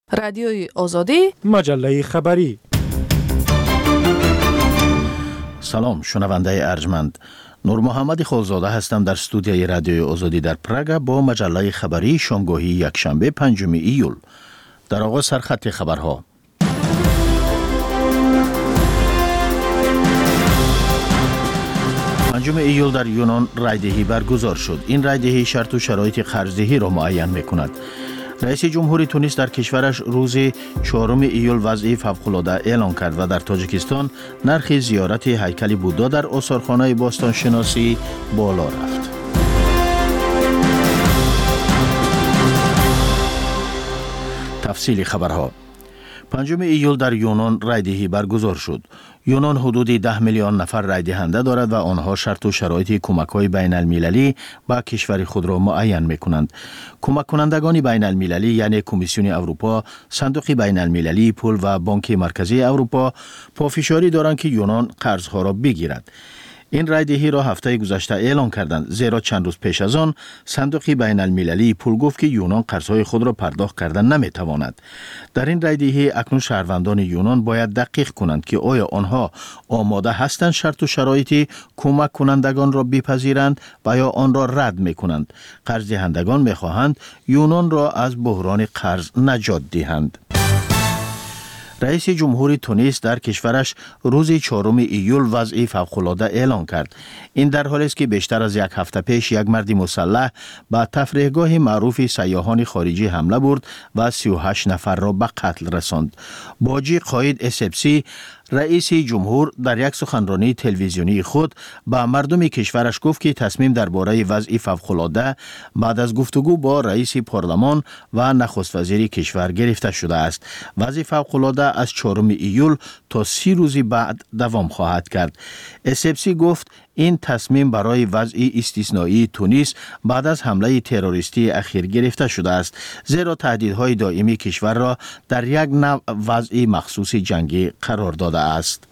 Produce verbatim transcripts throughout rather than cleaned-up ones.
رادیوی آزادی، مجله خبری. سلام شنونده ارجمند، نور محمد خالزاده هستم در استودیوی رادیوی آزادی در پراگ با مجله خبری شامگاهی یکشنبه پنجم ایول. در آغاز سرخط خبرها. پنجم ایول در یونان رایدهی برگزار شد. این رایدهی شرط و شرایط قرضدهی را معین می‌کند. رئیس جمهوری تونس در کشورش روز چهارم ایول وضعی فوق‌العاده اعلان کرد و در تاجیکستان نرخ زیارت هیکل بودا در آثارخانه باستان شناسی بالا رفت. تفصیل خبرها. پنجم ایول در یونان رایدهی برگزار شد. یونان حدود ده میلیون نفر رای دهنده دارد و آنها شرط و شرایط کمک‌های بین المللی به کشور خود را معین می‌کنند. کمک کنندگان بین المللی یعنی کمیسیون اروپا، صندوق بین المللی پول و بانک مرکزی اروپا پافشاری دارند که یونان قرضها را بگیرد. این رایدهی را هفته گذشته اعلان کردند، زیرا چند روز پیش از آن صندوق بین المللی پول گفت که یونان قرضهای خود را پرداخت کردن نمیتواند. در این رایدهی اکنون شهروندان یونان باید دقیق کنند که آیا آنها آماده هستند شرط و شرایط کمک کنندگان را بپذیرند و یا آن را رد میکنند. قرض دهندگان میخواهند یونان را از بحران قرض نجات دهند. رئیس جمهوری تونس در کشورش روز چهارم ایول وضعی فوق‌العاده اعلان کرد. این در حالی است که بیشتر از یک هفته پیش یک مرد مسلح به تفریحگاه معروف سیاحان خارجی حمله برد و سی و هشت نفر را به قتل رساند. باجی قاید اسپسی رئیس جمهور در یک سخنرانی تلویزیونی خود به مردم کشورش گفت که تصمیم درباره وضع فوق‌العاده بعد از گفتگو با رئیس پارلمان و نخست وزیر کشور گرفته شده است. وضع فوق‌العاده از چهارم ایول تا سی روزی بعد دوام خواهد کرد. اسپسی گفت این تصمیم برای وضع استثنایی تونس بعد از حمله تروریستی اخیر گرفته شده است، زیرا تهدیدهای دائمی کشور را در یک نوع وضع مخصوص جنگی قرار داده است.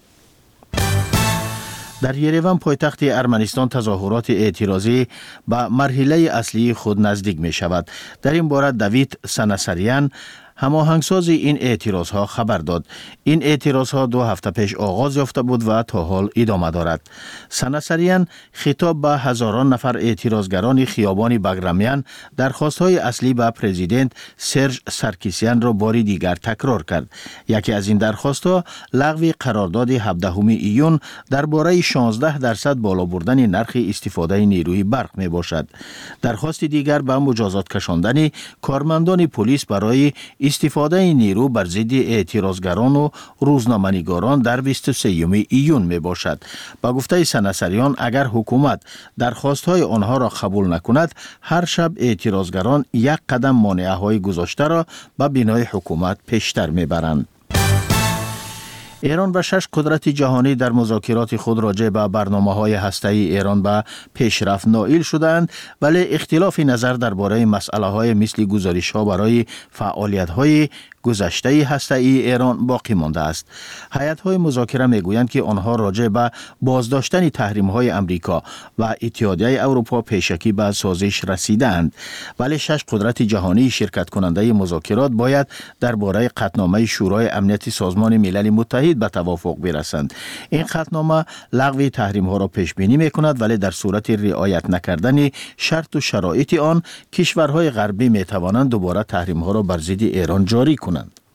در یریوان پایتخت ارمنستان تظاهرات اعتراضی به مرحله اصلی خود نزدیک می شود. در این باره دوید سناساریان هماهنگساز این اعتراض ها خبر داد. این اعتراض ها دو هفته پیش آغاز یافته بود و تا حال ادامه دارد. سناساریان خطاب به هزاران نفر اعتراضگران خیابان بگرامیان درخواست های اصلی به پرزیدنت سرژ سارکیسیان را بار دیگر تکرار کرد. یکی از این درخواست ها لغو قرارداد هفدهم ایون درباره شانزده درصد بالا بردن نرخ استفاده نیروی برق می باشد. درخواست دیگر به مجازات کشاندن کارمندان پلیس برای استفاده نیرو بر ضد اعتراضگران و روزنامه‌نگاران در بیست و سوم ایون می باشد. با گفته سناساریان اگر حکومت درخواست‌های آنها را قبول نکند، هر شب اعتراضگران یک قدم مانعه‌های گذاشته را به بنای حکومت پیشتر می‌برند. ایران و شش قدرت جهانی در مذاکرات خود راجع به برنامه‌های هسته‌ای ایران به پیشرفت نائل شدند، ولی اختلاف نظر درباره مسئله‌های مثل گزارش‌ها برای فعالیت‌های گذشته هسته‌ای ایران باقی مانده است. هیئت‌های مذاکره می‌گویند که آنها راجع به بازداشتن تحریم‌های امریکا و اتحادیه اروپا پیشکی به سازش رسیدند، ولی شش قدرت جهانی شرکت کننده مذاکرات باید درباره قطعنامه شورای امنیت سازمان ملل متحد به توافق برسند. این قطعنامه لغو تحریم‌ها را پیش بینی می‌کند، ولی در صورت رعایت نکردن شرط و شرایط آن کشورهای غربی می‌توانند دوباره تحریم‌ها را بر ضد ایران جاری کنند.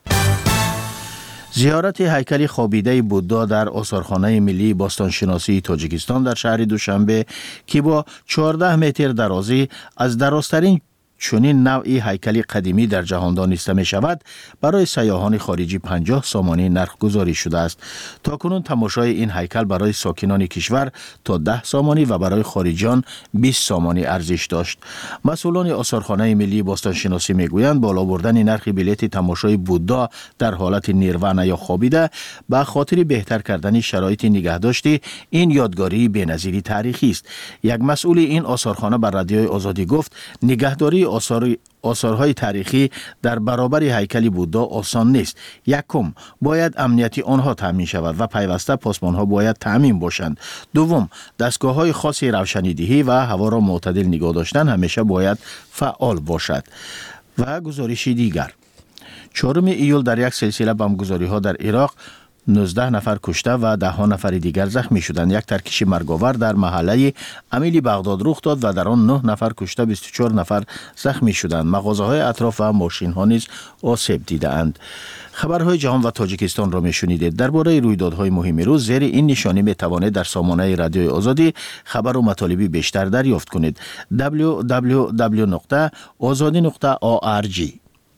زیارت هیکل خوابیده بودا در آثارخانه ملی باستان شناسی تاجیکستان در شهر دوشنبه که با چهارده متر درازی از درازترین چنین نوعی هیکل قدیمی در جهان دانسته می شود، برای سیاحان خارجی پنجاه سامانی نرخ گذاری شده است. تاکنون تماشای این هیکل برای ساکنان کشور تا ده سامانی و برای خارجیان بیست سامانی ارزش داشت. مسئولان آثارخانه ملی باستان شناسی می گویند بالا بردن نرخ بلیت تماشای بودا در حالت نیروانه یا خوابیده به خاطر بهتر کردن شرایط نگهداشتی این یادگاری بی‌نظیری تاریخی است. یک مسئول این آثارخانه بر رادیوی آزادی گفت نگهداری آثار آثارهای تاریخی در برابر هیکل بودا آسان نیست. یکم باید امنیتی آنها تامین شود و پیوسته پاسبانها باید تامین باشند. دوم دستگاه‌های خاص روشنیدهی و هوا را معتدل نگاه داشتن همیشه باید فعال باشد. و گزارشی دیگر، چهارم ایول در یک سلسله بمبگذاری‌ها در عراق نوزده نفر کشته و ده ها نفر دیگر زخمی شدند. یک ترکش مرگاور در محله امیلی بغداد رخ داد و در آن نه نفر کشته بیست و چهار نفر زخمی شدند. مغازه‌های اطراف و ماشین‌ها نیز آسیب دیده‌اند. خبرهای جهان و تاجیکستان را میشنیدید. درباره رویدادهای مهم روز زیر این نشانی می توانید در سامانه رادیوی آزادی خبر و مطالبی بیشتر دریافت کنید. دبلیو دبلیو دبلیو نقطه آزادی نقطه او آر جی.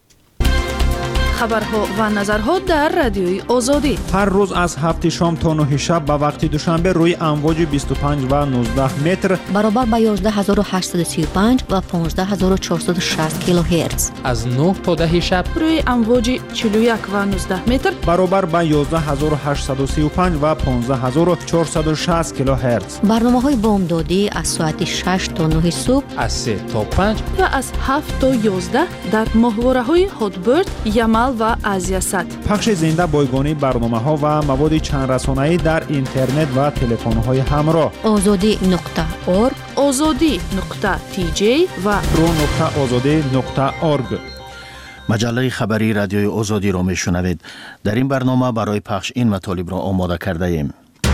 خبرها و نظرها در رادیوی آزادی هر روز از هفت شام تا نه شب به وقت دوشنبه روی امواج بیست و پنج و نوزده متر برابر با یازده هزار و هشتصد و سی و پنج و پانزده هزار و چهارصد و شصت کیلوهرتز از نه تا ده شب روی امواج چهل و یک و نوزده متر برابر با یازده هزار و هشتصد و سی و پنج و پانزده هزار و چهارصد و شصت کیلوهرتز. برنامه‌های بامدادی از ساعت شش تا نه صبح، از سه تا پنج و از هفت تا یازده در ماهواره‌های هاتبرد، یمل و آزیاسات. پخش زنده بایگانی برنامه‌ها و مواد چند رسانه‌ای در اینترنت و تلفن‌های همراه. آزادی نقطه اورگ، آزادی نقطه تی جی و رو نقطه آزادی نقطه اورگ. مجله خبری رادیوی آزادی را میشنوید. در این برنامه برای پخش این مطالب را آماده کرده ایم.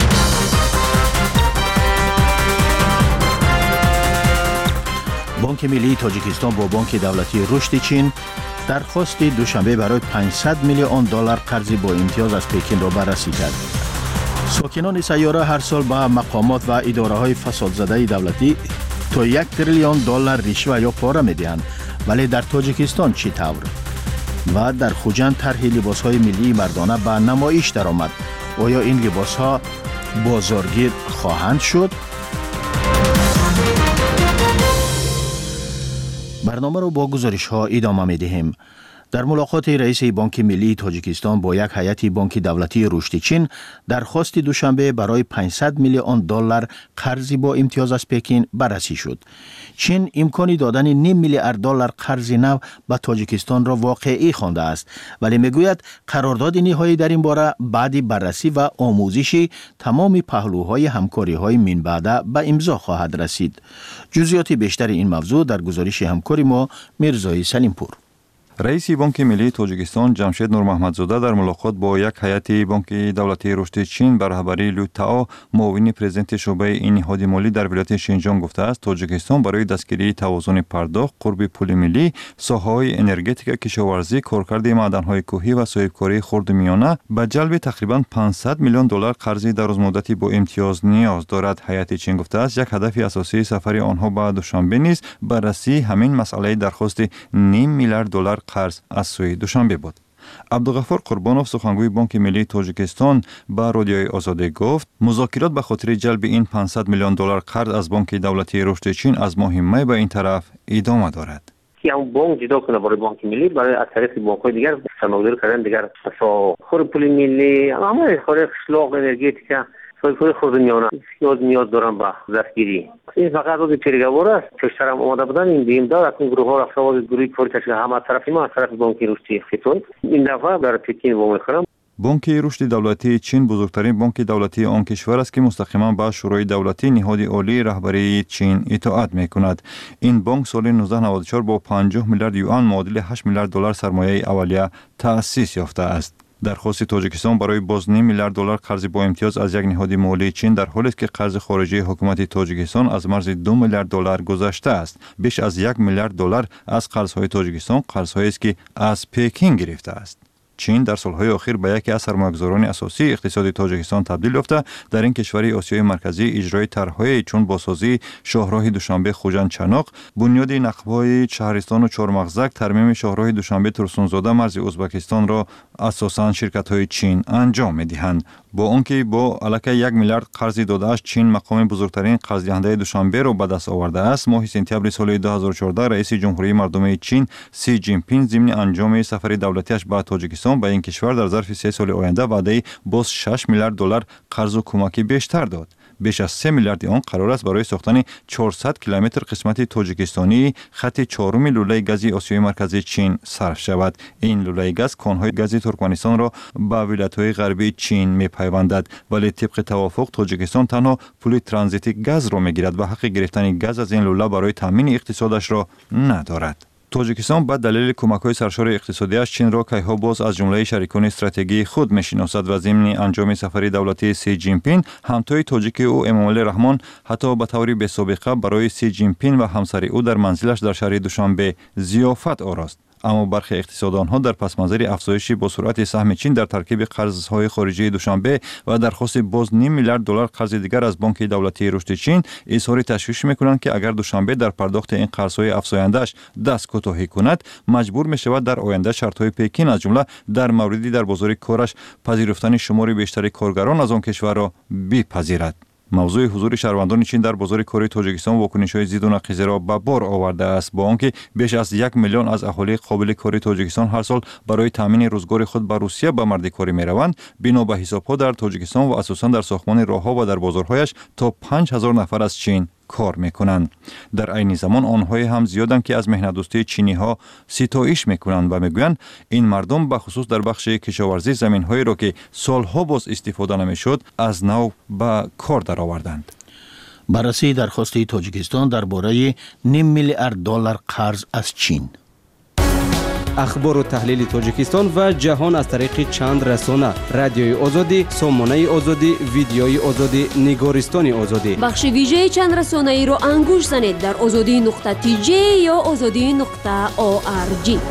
بانک ملی تاجیکستان با بانک دولتی رشد چین درخواست دوشنبه برای پانصد میلیون دلار قرض با امتیاز از پکین را بررسی کرد. ساکنان سیاره هر سال به مقامات و اداره‌های فساد زده دولتی تا یک تریلیون دلار رشوه یا پاره می‌دهند. ولی در تاجیکستان چی طور؟ و در خوجند طرح لباس‌های ملی مردانه به نمایش درآمد. آیا این لباس‌ها بازارگیر خواهند شد؟ برنامه رو با گزارش ها ادامه می دهیم. در ملاقات رئیس بانک ملی تاجیکستان با یک هیئت بانک دولتی رشد چین درخواست دوشنبه برای پانصد میلیون دلار قرض با امتیاز از پکین بررسی شد. چین امکانی دادن نیم میلیارد دلار قرض نو به تاجیکستان را واقعی خوانده است، ولی میگوید قرارداد نهایی در این باره بعد بررسی و آموزش تمام پهلوهای همکاری های من بعد به امضا خواهد رسید. جزئیات بیشتر این موضوع در گزارش همکاری ما میرزای سلیمپور. رئیس بانک ملی تاجیکستان جمشید نور محمدزاده در ملاقات با یک هیئت بانک دولتی رشد چین به رهبری لو تائو معاون پرزیدنت شعبه این نهاد مالی در ولایت شینجیانگ گفته است تاجیکستان برای دستگیری توازن پرداخت، قرب پول ملی، ساحه‌های انرژتیک، کشاورزی، کارکرد معدن‌های کوهی و صاحبکاری خرد و میانه به جلب تقریباً پانصد میلیون دلار قرض درازمدتی با امتیاز نیاز دارد. هیئت چین گفته است یک هدف اساسی سفر آنها به دوشنبه نیز بررسی همین مسئله درخواست نیم میلیارد دلار قرض از سوی دوشنبه بود. عبدالغفار قربانوف سخنگوی بانک ملی تاجیکستان به رادیوی آزادی گفت مذاکرات به خاطر جلب این پانصد میلیون دلار قرض از بانک دولتی رشد چین از ماه می به این طرف ادامه دارد. که اون بانک جدا کنه برای بانک ملی برای از طریق بانک‌های دیگر سرمایه‌گذاری کردن دیگر مثلا خور پول ملی همه خور خلاق انرژتیک خود خود میانه نیاز نیاز دارم به دستگیری. این فقط روز پیرگوار است. پیشتر هم آماده بودن این دیم دار اون گروه ها رفتار گروهی کاری تشکیل هم از طرف ما از طرف بانک رشد خیتون این دفعه در پکین وام می‌خورم. بانک رشد دولتی چین بزرگترین بانک دولتی آن کشور است که مستقیما به شورای دولتی نهاد عالی رهبری چین اطاعت می‌کند. این بانک سال نوزده نود و چهار با پنجاه میلیارد یوان معادل هشت میلیارد دلار سرمایه اولیه تأسیس یافته است. درخواست تاجیکستان برای باز نیم میلیارد دلار قرض با امتیاز از یک نهاد مالی چین در حالی است که قرض خارجی حکومت تاجیکستان از مرز دو میلیارد دلار گذشته است. بیش از یک میلیارد دلار از قرض‌های تاجیکستان قرض‌هایی است که از پکین گرفته است. چین در سالهای اخیر به یکی از سرمایه‌گذاران اساسی اقتصاد تاجیکستان تبدیل یافته. در این کشور آسیای مرکزی اجرای طرح‌های چون بازسازی شاهراه دوشنبه خوجند چناق، بنیاد نقب‌های شهرستان و چهارمغزک، ترمیم شاهراه دوشنبه ترسونزاده مرز ازبکستان را اساساً شرکت‌های چین انجام می‌دهند. با آنکه با علاکه یک میلیارد قرض داده‌اش چین مقام بزرگترین قرض دهنده دوشنبه را به دست آورده است. ماه سپتامبر سال دو هزار و چهارده رئیس جمهوری مردم چین سی جین پینگ ضمن انجام سفر دولتیش به تاجیکستان به این کشور در ظرف سه سال آینده وعده باز شش میلیارد دلار قرض و کمکی بیشتر داد. بیش از سه میلیارد آن قرار است برای ساختن چهارصد کیلومتر قسمت تاجیکستانی خط چهارم لوله گاز آسیای مرکزی چین صرف شود. این لوله گاز کانهای گاز ترکمنستان را به ولایت‌های غربی چین می‌پیوندد، ولی طبق توافق تاجیکستان تنها پول ترانزیت گاز را می‌گیرد و حق گرفتن گاز از این لوله برای تامین اقتصادش را ندارد. توجیکستان با دلیل کمک‌های سرشار اقتصادیش چین را کیها باز از جمله شریکان استراتژیکی خود می‌شناسد و ضمن انجام سفر دولتی سی جین پینگ همتای تاجیک او امامعلی رحمان حتی به طور بی‌سابقه برای سی جین پینگ و همسر او در منزلش در شهر دوشنبه ضیافت آراست. اما برخی اقتصاددانها در پس منظر افزایش با سرعت سهم چین در ترکیب قرضهای خارجی دوشنبه و درخواست باز نیم میلیارد دلار قرض دیگر از بانک دولتی رشد چین اظهار تشویش میکنند که اگر دوشنبه در پرداخت این قرضهای افزاینده‌اش دست کوتاهی کند مجبور میشود در آینده شرطهای پکین از جمله در موردی در بازار کارش پذیرفتن شمار بیشتر کارگران از آن کشور را بپذیرد. موضوع حضور شهروندان چین در بازار کار تاجیکستان واکنش‌های ضد و نقیض را به بار آورده است با آنکه بیش از یک میلیون از اهالی قابل کار تاجیکستان هر سال برای تامین روزگار خود به روسیه به مردکاری می‌روند. بنا به حساب‌ها در تاجیکستان و اساساً در ساختمان راه‌ها و در بازارهایش تا پنج هزار نفر از چین کار میکنند. در عین زمان آنهای هم زیادند که از مهنت‌دوستی چینی ها ستایش میکنند و میگویند این مردم به خصوص در بخش کشاورزی زمین‌هایی را که سالها باز استفاده نمیشد از نو به کار درآوردند. بررسی درخواست تاجیکستان درباره نیم میلیارد دلار قرض از چین. اخبار و تحلیل تاجیکستان و جهان از طریق چند رسانه: رادیوی آزادی، سامانه آزادی، ویدیوی آزادی، نگارستان آزادی. بخش ویژه چند رسانه ای رو انگوش زنید در آزادی نقطه تی جی یا آزادی نقطه او آر جی.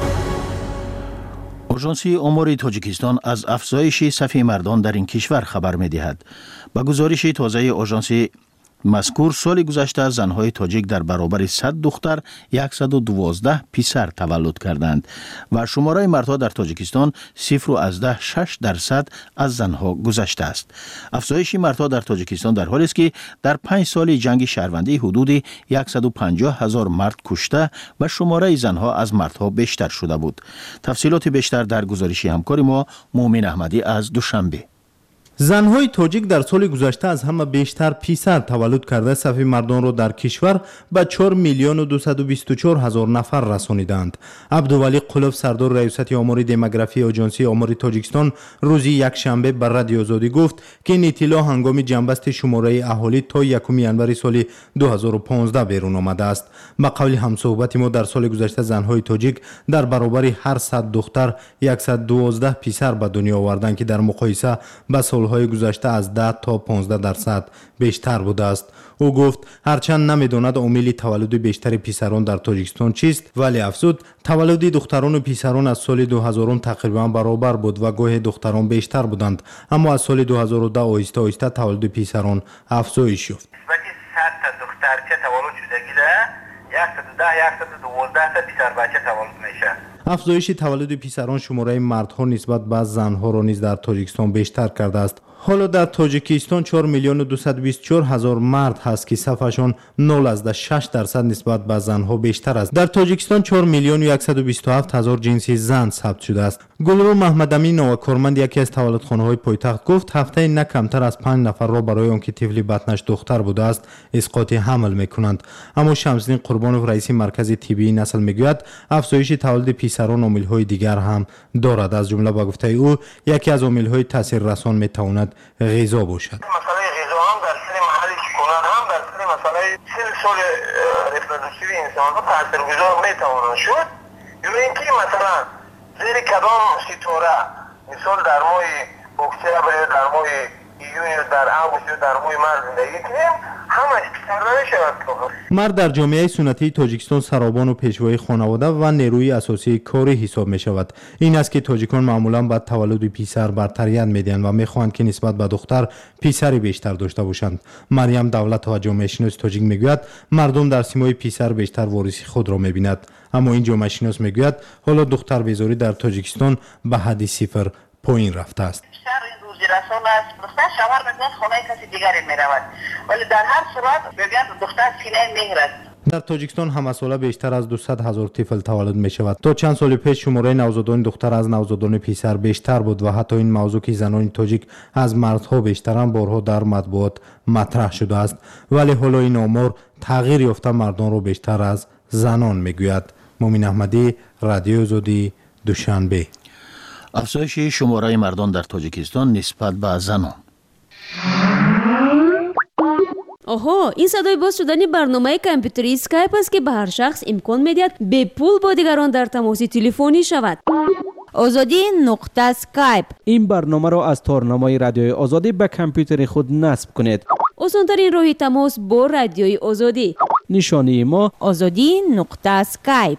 آژانس امور تاجیکستان از افزایش صف مردان در این کشور خبر می‌دهد. با گزارش تازه آژانس مذکور سال گذشته زنهای تاجیک در برابر صد دختر صد و دوازده پسر تولد کردند و شماره مردها در تاجیکستان صفر و از ده شش درصد از زنها گذشته است. افزایش مردها در تاجیکستان در حالی است که در پنج سال جنگ شهروندی حدود صد و پنجاه هزار مرد کشته و شماره زنها از مردها بیشتر شده بود. تفصیلات بیشتر در گزارش همکار ما مومن احمدی از دوشنبه. زنهای تاجیک در سال گذشته از همه بیشتر پسر تولد کرده صف مردان را در کشور به چهار میلیون و دویست و بیست و چهار هزار نفر رسانیدند. عبدولی قلوف سردار ریاست امور دموگرافی آژانس امور تاجیکستان روز یکشنبه بر رادیو آزادی گفت که این اطلاع هنگام جنبست شماره اهالی تا یکم ینوری سال دو هزار و پانزده بیرون آمده است. به قول همصحبت ما در سال گذشته زنهای تاجیک در برابر هر صد دختر صد و دوازده پسر به دنیا آوردند که در مقایسه با سال های گذشته از ده تا پانزده درصد بیشتر بوده است. او گفت هرچند نمیداند عامل تولد بیشتر پسران در تاجیکستان چیست، ولی افزود تولد دختران و پسران از سال دو هزار تقریبا برابر بود و گاهی دختران بیشتر بودند، اما از سال دو هزار و ده آهسته آهسته تولد پسران افزایش یافت. وقتی صد تا دخترچه تولد شده صد و ده صد و دوازده تا پسر بچه تولد میشه. افزایش تولد پسران شماره مردها نسبت به زنها را نیز در تاجیکستان بیشتر کرده است. حالا در تاجیکستان چهار میلیون و دویست و بیست و چهار هزار مرد هست که صفشان نول از شش درصد نسبت به زنها بیشتر است. در تاجیکستان چهار میلیون و صد و بیست و هفت هزار جنسی زن ثبت شده است. گلرو محمدامی نوکارمند یکی از تولدخانه‌های پایتخت گفت هفته نه کمتر از پنج نفر را برای آنکه طفل بطنش دختر بوده است اسقاط حمل میکنند. اما شمس‌الدین قربانوف رئیس مرکز طبی نسل میگوید افزایش تولد پسران عامل‌های دیگر هم دارد. از جمله با گفته او یکی از عامل‌های تاثیررسان میتواند غذا باشد. مسئله غذا هم در سن محل سکونت هم در سن مسئله سن سال رپروداکتیو انسان ها تاثیرگذار میتواند شد. یا اینکه مثلا زیر کدام ستاره مثال در ماه اکتبر یا در ماه ایون یا در آگوست یا در ماه مارس زندگی کنیم همش پسر نمیشود. مرد در جامعه سنتی تاجیکستان سرابان و پیشوای خانواده و نیروی اساسی کاری حساب می شود. این است که تاجیکان معمولا بعد تولد پسر برتریت میدهند و میخواهند که نسبت به دختر پسری بیشتر داشته باشند. مریم دولت و جامعه شناس تاجیک میگوید مردم در سیمای پسر بیشتر وارث خود را میبیند. اما این جامعه شناس میگوید حالا دختر بیزاری در تاجیکستان به حد صفر پایین رفته است. رسول است دختر شوهر بگوید خونه کسی دیگری می رود، ولی در هر صورت بگوید دختر سینه مهر است. در تاجیکستان همه ساله بیشتر از دویست هزار طفل تولد می شود. تا چند سال پیش شماره نوزادان دختر از نوزادان پسر بیشتر بود و حتی این موضوع که زنان تاجیک از مردها بیشترند بارها در مطبوعات مطرح شده است، ولی حالا این آمار تغییر یافته مردان را بیشتر از زنان می گوید. مومن احمدی، رادیو آزادی، دوشنبه. افزایش شماره مردان در تاجیکستان نسبت به زنان. آها، این صدای باز شدن برنامه کامپیوتری اسکایپ است که به هر شخص امکان میدهد به پول با دیگران در تماس تلفنی شود. آزادی نقطه اسکایپ. این برنامه را از تارنمای رادیوی آزادی به کامپیوتر خود نصب کنید. آسان‌ترین راه تماس با رادیوی آزادی. نشانی ما آزادی نقطه اسکایپ.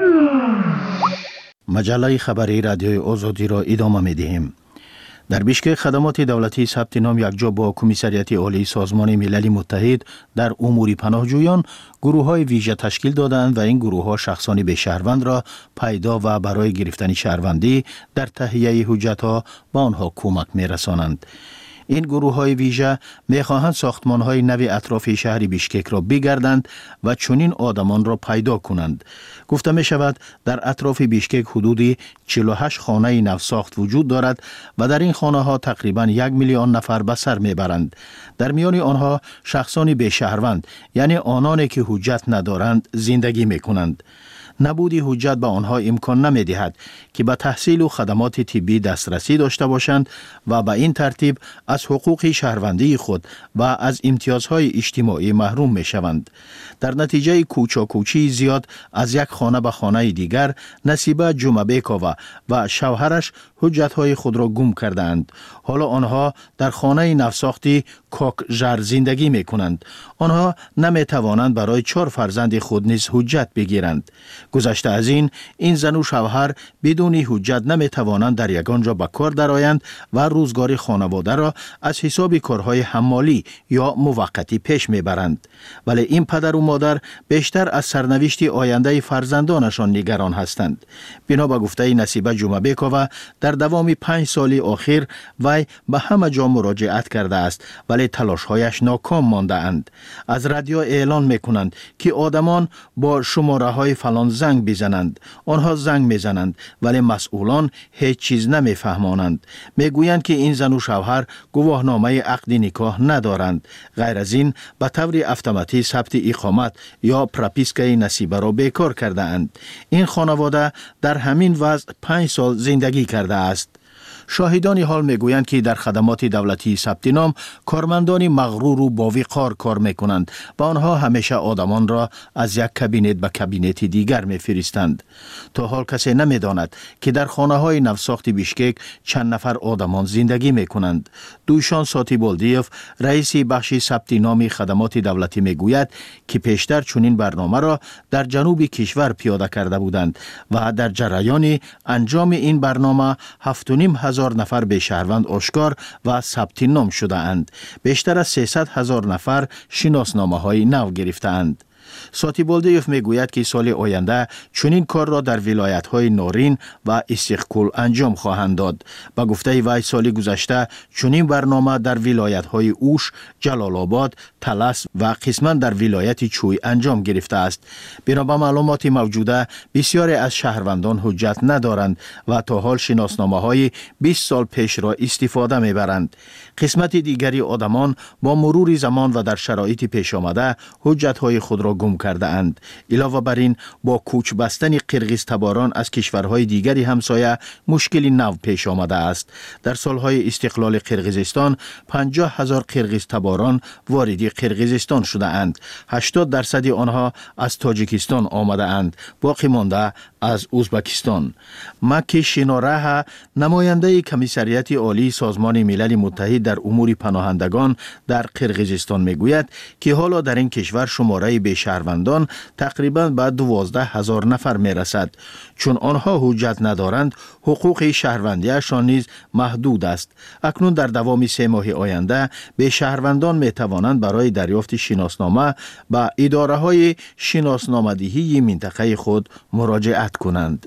مجله خبری رادیوی آزادی را ادامه می‌دهیم. در بیشکک خدمات دولتی ثبت نام یکجا با کمیسریت عالی سازمان ملل متحد در امور پناهجویان گروه‌های ویژه تشکیل دادند و این گروه‌ها شخصانی به شهروند را پیدا و برای گرفتن شهروندی در تهیه حجت‌ها به آنها کمک می‌رسانند. این گروه‌های ویژه می‌خواهند ساختمان‌های نو اطراف شهر بیشکک را بگردند و چنین آدمان را پیدا کنند. گفته می‌شود در اطراف بیشکک حدودی چهل و هشت خانه نوساخت وجود دارد و در این خانه‌ها تقریباً یک میلیون نفر به سر می‌برند. در میان آنها شخصانی به شهروند، یعنی آنانی که حجت ندارند، زندگی می‌کنند. نبودی حجت به آنها امکان نمی‌دهد که به تحصیل و خدمات طبی دسترسی داشته باشند و به این ترتیب از حقوق شهروندی خود و از امتیازهای اجتماعی محروم می‌شوند. در نتیجه کوچاکوچی زیاد از یک خانه به خانه دیگر نصیبه جمعبیکووا و شوهرش حجت‌های خود را گم کردند. حالا آنها در خانه نوساختی کوکژر زندگی می‌کنند. آنها نمی‌توانند برای چهار فرزند خود نیز حجت بگیرند. گذشته از این این زن و شوهر بدون حجت نمی‌توانند در یگان جا به کار درآیند و روزگار خانواده را از حساب کارهای حمالی یا موقتی پیش میبرند. ولی این پدر و مادر بیشتر از سرنوشت آینده فرزندانشان نگران هستند. بنا به گفته نصیبه جمعبیکووا در دوام پنج سال اخیر وی به همه جا مراجعت کرده است ولی تلاش‌هایش ناکام مانده اند. از رادیو اعلان میکنند که آدمان با شماره های فلان زنگ بزنند. آنها زنگ میزنند ولی مسئولان هیچ چیز نمیفهمانند. میگویند که این زن و شوهر گواهنامه عقد نکاح ندارند. غیر از این به طور اتوماتیک ثبت اقامت یا پراپیسکای نصیبه را بیکار کرده اند. این خانواده در همین وضع پنج سال زندگی کرده است. شاهدان حال میگویند که در خدمات دولتی ثبت نام کارمندان مغرور و باوقار کار میکنند و آنها همیشه آدمان را از یک کابینت به کابینت دیگر میفرستند. تا حال کسی نمیداند که در خانه های نوساخت بیشکک چند نفر آدمان زندگی میکنند. دویشان ساتیبولدیف رئیس بخش ثبت نام خدمات دولتی میگوید که پیشتر چنین برنامه را در جنوب کشور پیاده کرده بودند و در جریان انجام این برنامه هفت و نیم هزار نفر به شهروند آشکار و ثبت نام شده اند. بیشتر از سیصد هزار نفر شناسنامه های نو گرفته اند. ساتیبولدیف میگوید که سال آینده چنین کار را در ولایت های نورین و استقلال انجام خواهند داد. با گفته وی سال گذشته چنین برنامه در ولایت های اوش، جلال آباد، طلس و قسما در ولایت چوی انجام گرفته است. بنابر معلومات موجوده بسیاری از شهروندان حجت ندارند و تا حال شناسنامه های بیست سال پیش را استفاده میبرند. قسمت دیگری آدمان با مرور زمان و در شرایط پیش آمده حجت های خود را گم کرده اند. علاوه بر این با کوچ بستن قرغیز تباران از کشورهای دیگری همسایه مشکلی نو پیش آمده است. در سالهای استقلال قرغیزستان پنجاه هزار قرغیز تباران وارد قرغیزستان شده اند. هشتاد درصد آنها از تاجیکستان آمده اند. باقی مانده از ازبکستان. مکی شینوره نماینده کمیسریت عالی سازمان ملل متحد در امور پناهندگان در قرغیزستان میگوید که حالا در این کشور شماره به شهروندان تقریباً به دوازده هزار نفر میرسد. چون آنها حجت ندارند حقوق شهروندیشان نیز محدود است. اکنون در دوام سه ماه آینده به شهروندان میتوانند برای دریافت شناسنامه به اداره های شناسنامه‌دهی منطقه خود مراجعت کنند.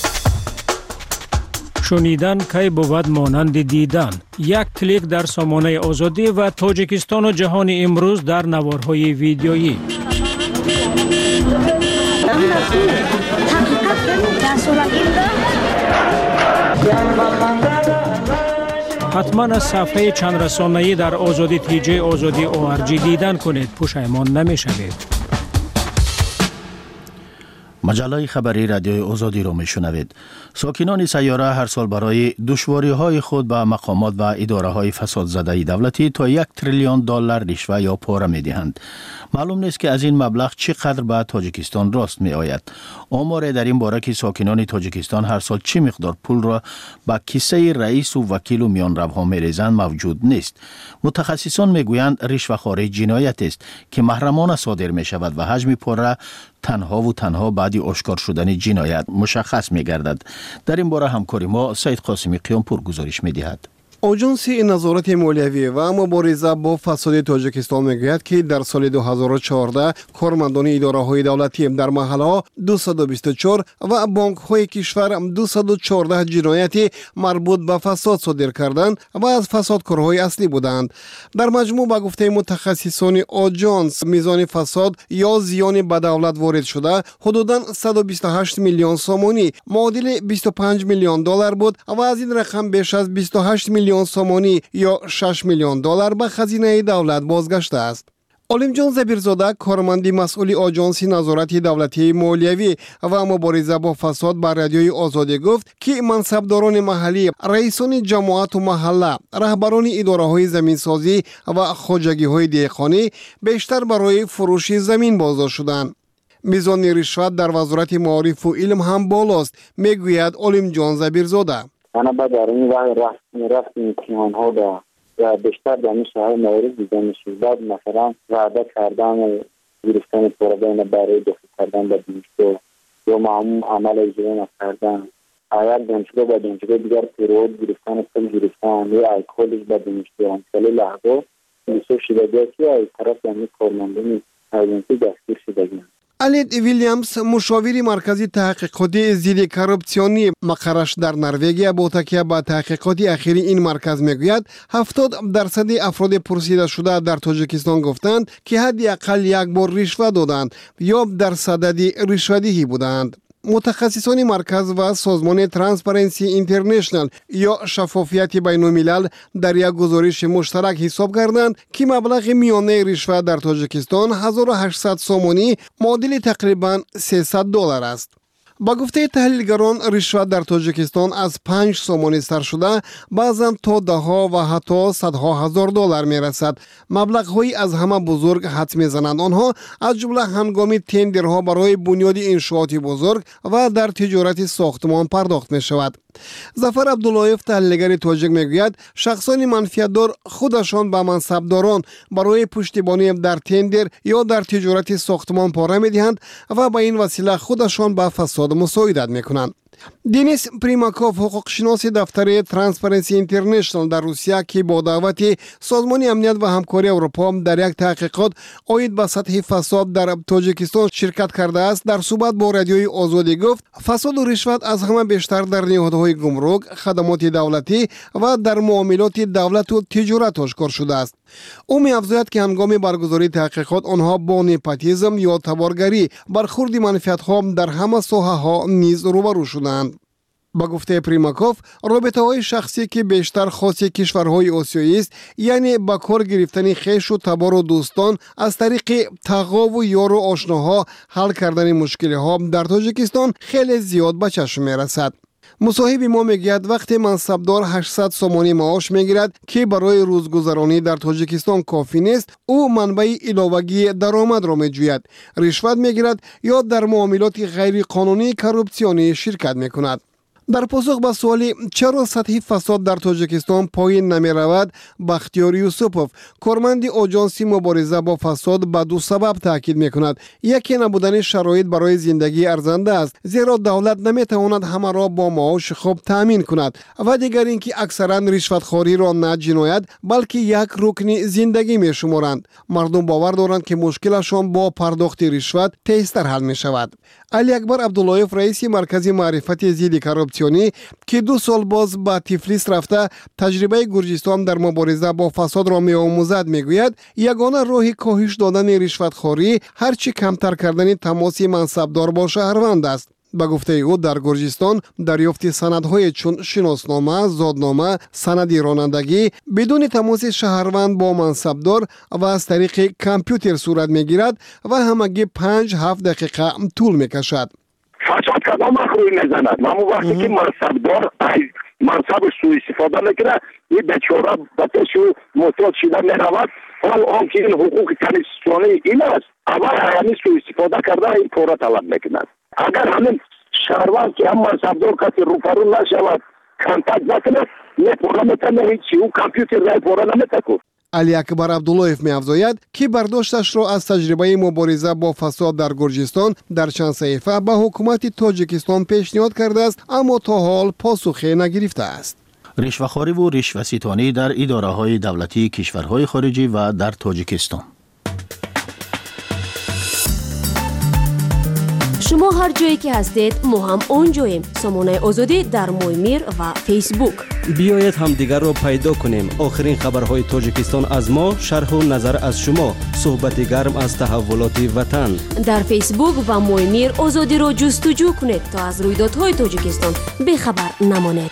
شنیدن کی بود مانند دیدن. یک کلیک در سامانه آزادی و تاجیکستان و جهان امروز در نوارهای ویدیویی. حتما از صفحه چند رسانه‌ای در آزادی تی جی آزادی او آر جی دیدن کنید. پشیمان نمی شوید. مجله خبری رادیوی آزادی را میشنوید. ساکنان سیاره هر سال برای دشواری‌های خود به مقامات و اداره‌های فساد زده دولتی تا یک تریلیون دلار رشوه یا پاره می‌دهند. معلوم نیست که از این مبلغ چقدر به تاجیکستان راست می‌آید. آمار در این باره که ساکنان تاجیکستان هر سال چه مقدار پول را به کیسه رئیس و وکیل و میانروها می‌ریزند موجود نیست. متخصصان می‌گویند رشوه‌خواری جنایت است که محرمانه صادر می‌شود و حجم پاره تنها و تنها بعد آشکار شدن جنایت مشخص می‌گردد. در این باره همکاری ما سید قاسمی قیامپور گزارش می‌دهد. آژانسی نظارت مالیوی و مبارزه با فساد تاجیکستان میگوید که در سال دو هزار و چهارده کارمندان اداره‌های دولتی در محله‌ها دویست و بیست و چهار و بانک‌های کشور دویست و چهارده جنایتی مربوط به فساد صادر کردند و از فسادکارهای اصلی بودند. در مجموع به گفته متخصصان آژانس میزان فساد یا زیان به دولت وارد شده حدوداً صد و بیست و هشت میلیون سومانی معادل بیست و پنج میلیون دلار بود و از این رقم بیش از بیست و هشت میلیون سومانی یا شش میلیون دلار به خزینه دولت بازگشته است. علیم جان زبیرزاده کارمند مسئول آژانس نظارت دولتی مالیوی و مبارزه با فساد بر رادیوی آزادی گفت که منصبداران محلی، رئیسان جماعت و محله، رهبران اداره‌های زمینسازی و خواجگی‌های دهقانی بیشتر برای فروش زمین بازداشت شدند. میزان رشوت در وزارت معارف و علم هم بالاست، میگوید علیم جان زبیرزاده. انا بعد در این وقت رفت رفت امتحان ها دا و بیشتر در این شهر موارد دیده میشه. بعد مثلا وعده کردن گرفتن پروبین برای دخل کردن به دانشگاه یا معموم عمل اجرا نکردن، اگر دانشگاه به دانشگاه دیگر پیرود گرفتن پول گرفتن یا الکلش به دانشگاه همساله لحظه میشه شده که از طرف یعنی کارمندان ایجنسی دستگیر شدگی. الید ویلیامز مشاور مرکزی تحقیقاتی ضد کورپسیونی مقرش در نروژ با تکیه به تحقیقات اخیری این مرکز میگوید هفتاد درصد افراد پرسیده شده در تاجیکستان گفتند که حداقل یک بار رشوه دادند یا در صدد رشوه‌دهی بودند. متخصصان مرکز و سازمان ترانسپرنسی اینترنشنال یا شفافیت بین الملل در یک گزارش مشترک حساب کردند که مبلغ میانه رشوه در تاجیکستان هزار و هشتصد سومانی معادل تقریبا سیصد دلار است. با گفته تحلیلگران رشوت در تاجیکستان از پنج سومانی سر شده بعضا تا ده ها و حتی صدها هزار دلار می رسد. مبلغ های از همه بزرگ حد می زنند. آنها از جمله هنگامی تندرها برای بنیاد انشاءات بزرگ و در تجارت ساختمان پرداخت می شود. ظفر عبداللهیف تحلیلگر تاجیک میگوید شخصان منفعت‌دار خودشان به منصبداران برای پشتیبانی در تندر یا در تجارت ساختمان پاره میدهند و به این وسیله خودشان به فساد مساعدت میکنند. دینیس پریماکوف حقوقشناس دفتر ترانسپرنسی اینترنشنال در روسیه که با دعوت سازمان امنیت و همکاری اروپا در یک تحقیقات عاید به سطح فساد در تاجیکستان شرکت کرده است در صحبت با رادیوی آزادی گفت فساد و رشوت از همه بیشتر در نهادهای گمرک، خدمات دولتی و در معاملات دولت و تجارت آشکار شده است. او می‌افزاید که هنگام برگزاری تحقیقات آنها با نپاتیزم یا تبارگری برخورد منفعت‌ها در همه ساحه‌ها نیز روبرو شدند. با گفته پریماکوف رابطه‌های شخصی که بیشتر خاص کشورهای آسیایی است، یعنی با کار گرفتن خویش و تبار و دوستان از طریق تقا و یار و آشناها حل کردن مشکل‌ها در تاجیکستان خیلی زیاد به چشم می‌رسد. مصاحب ما میگوید وقتی منصبدار هشتصد سومانی معاش میگیرد که برای روزگذرانی در تاجیکستان کافی نیست، او منبع علاوگی درآمد را میجوید، رشوت میگیرد یا در معاملات غیر قانونی کورپسیونی شرکت میکند. در پاسخ به سوالی چرا سطح فساد در تاجیکستان پایین نمی رود، بختیار یوسفوف کارمند آژانس مبارزه با فساد به دو سبب تاکید می کند. یکی نبودن شرایط برای زندگی ارزنده است، زیرا دولت نمی تواند همه را با معاش خوب تامین کند، و دیگر اینکه اکثرا رشوتخواری را نه جنایت بلکه یک رکن زندگی می شمارند. مردم باور دارند که مشکلشان با پرداخت رشوت تیزتر حل می شود. علی اکبر عبداللهیف رئیس مرکز معرفت ضد کورپسیونی که دو سال باز به تفلیس رفته تجربه گرجستان در مبارزه با فساد را می‌آموزد میگوید یگانه راه کاهش دادن رشوتخواری هرچی کمتر کردن تماس منصبدار با شهروند است. به گفته او در گرجستان دریافت سندهای چون شناسنامه، زادنامه، سند رانندگی بدون تماس شهروند با منصبدار و از طریق کامپیوتر صورت میگیرد و همگی پنج هفت دقیقه طول میکشد. فساد کدام روی میزند. اما وقتی که منصبدار منصبش سوء استفاده میکنه، این بیچاره بتشو محتاج شده میرود. حال آن که این حقوق کنستیتوشنی این است، اول همین سوء استفاده کرده این پورا طلب میکنند. اگر همین شهروند که هم منصبدار کسی روپرو نشود کنتاکت نکنه، نه پورا میتونه هیچی، او کامپیوتر رای پورا نمیتونه. علی اکبر عبداللهیف می‌افزاید که برداشتش را از تجربه مبارزه با فساد در گرجستان در چند صحیفه به حکومت تاجیکستان پیشنهاد کرده است، اما تا حال پاسخی نگرفته است. رشوه‌خواری و رشوه‌ستانی در اداره‌های دولتی کشورهای خارجی و در تاجیکستان. شما هر جایی که هستید ما هم اونجاییم. سامانه آزادی در مویمیر و فیسبوک. بیایید همدیگر را پیدا کنیم. آخرین خبرهای تاجیکستان از ما، شرح و نظر از شما، صحبت گرم از تحولات وطن. در فیسبوک و مویمیر آزادی را جستجو کنید تا از رویدادهای تاجیکستان بخبر نمانید.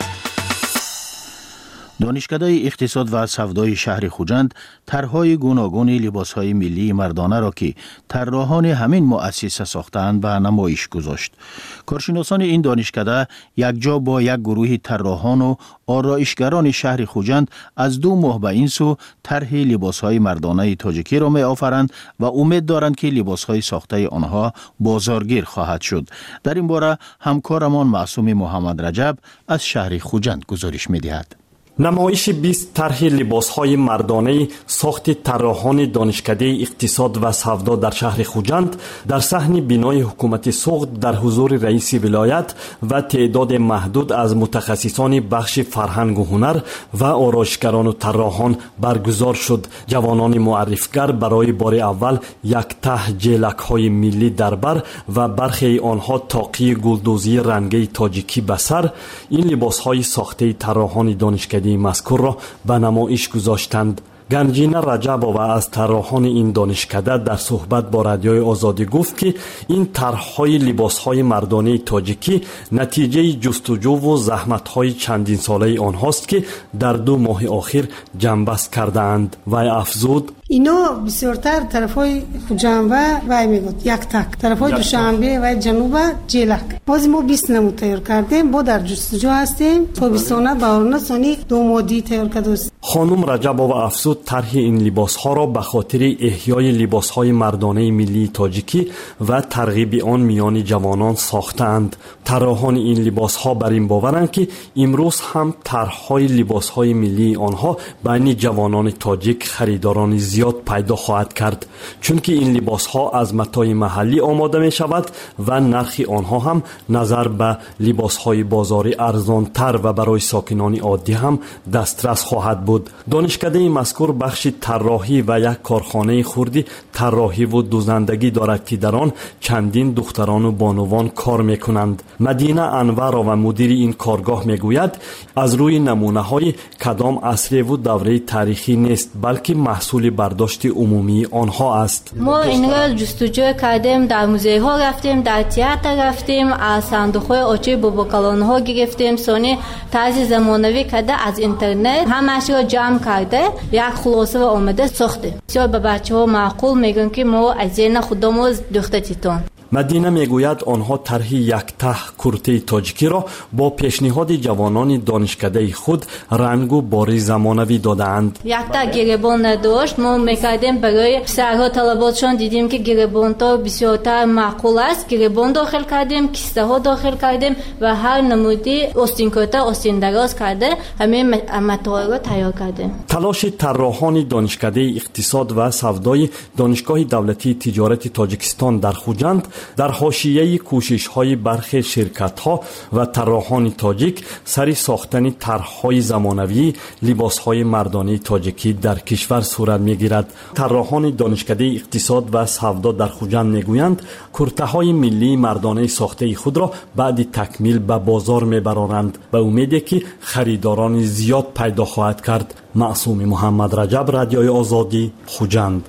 دانشکده اقتصاد و سودای شهر خوجند طرحهای گوناگون لباسهای ملی مردانه را که طراحان همین مؤسسه ساختند به نمایش گذاشت. کارشناسان این دانشکده یکجا با یک گروه طراحان و آرایشگران شهر خوجند از دو ماه به این سو طرح لباسهای مردانه تاجیکی را می آفرند و امید دارند که لباسهای ساخته آنها بازارگیر خواهد شد. در این باره همکارمان معصوم محمد رجب از شهر خوجند گزارش می دهد. نمایش بیست طرح لباس‌های مردانه ساخت طراحان دانشکده اقتصاد و سودا در شهر خوجند در صحن بینای حکومت سوخت در حضور رئیس ولایت و تعداد محدود از متخصصان بخش فرهنگ و هنر و آرایشگران و طراحان برگزار شد. جوانان معرفگر برای بار اول یک ته جلک‌های ملی در بر و برخی آنها طاقی گلدوزی رنگی تاجیکی به سر، این لباس‌های ساخته طراحان دانشکده مذکور را به نمایش گذاشتند. گنجینه رجب‌آوا از طراحان این دانشکده در صحبت با رادیوی آزادی گفت که این طرح‌های لباس‌های مردانه تاجیکی نتیجه جستجو و زحمت‌های چندین ساله آنهاست که در دو ماه آخر جنبست کردند. و افزود اینا بسیارتر طرفای جنبه وای میگفت یک تک طرفای دوشنبه و جنوب جلک. باز ما بیست نمود تیار کردیم، با در جستجو هستیم تا بیستانه بهارانه سانی دو مادی تیار کرده. خانم رجب‌آوا افزود طرح این لباس‌ها را به خاطر احیای لباس‌های مردانه ملی تاجیکی و ترغیب آن میان جوانان ساختند. طراحان این لباس‌ها بر این باورند که امروز هم طرح‌های لباس‌های ملی آنها بین جوانان تاجیک خریداران زیاد پیدا خواهد کرد، چون که این لباس‌ها از متاع محلی آماده می‌شود و نرخ آنها هم نظر به لباس‌های بازاری ارزان‌تر و برای ساکنان عادی هم دسترس خواهد بود. دانشکده مذکور بخش طراحی و یک کارخانه خردی طراحی و دوزندگی دارد که در آن چندین دختران و بانوان کار می‌کنند. مدینه انور و مدیر این کارگاه میگوید از روی نمونه‌های کدام عصری و دوره تاریخی نیست، بلکه محصول برداشت عمومی آنها است. ما اینجا جستجو کردیم، در موزه ها رفتیم، در تئاتر رفتیم، از صندوق های آچه باباکالان ها گرفتیم، سونی طرز زمانوی کرده از اینترنت همش را جمع کرده یک خلاصه و آمده ساخته. بسیار به بچه ها معقول میگن که ما از این خودمون دختر تیتان. مدینه میگوید آنها طرح یک ته کرته تاجیکی را با پیشنهاد جوانان دانشکده خود رنگ و باری زمانوی دادند. یک ته گریبان نداشت، ما میکردیم برای سرها طلباتشان دیدیم که گریبان تا بسیارتر معقول است، گریبان داخل کردیم، کیسته ها داخل کردیم و هر نمودی آستین کرته آستین دراز کرده همه متاع را تیار کردیم. تلاش طراحان دانشکده اقتصاد و سودای دانشگاه دولتی تجارت تاجیکستان در خوجند در حاشیه کوشش‌های برخی شرکت‌ها و طراحان تاجیک سری ساختن طرح‌های زمانوی لباس‌های مردانه تاجیکی در کشور صورت می‌گیرد. طراحان دانشکده اقتصاد و سودا در خوجند می‌گویند کرته‌های ملی مردانه ساخته خود را بعد تکمیل به بازار می‌برند به امیدی که خریداران زیاد پیدا خواهد کرد. معصوم محمد رجب، رادیوی آزادی، خوجند.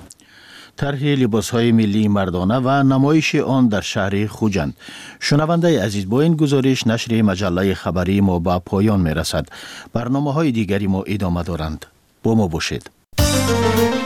طرح لباس‌های ملی مردانه و نمایش آن در شهر خوجند. شنونده عزیز، با این گزارش نشر مجله خبری ما به پایان می‌رسد. برنامه‌های دیگری ما ادامه دارند. با ما باشید.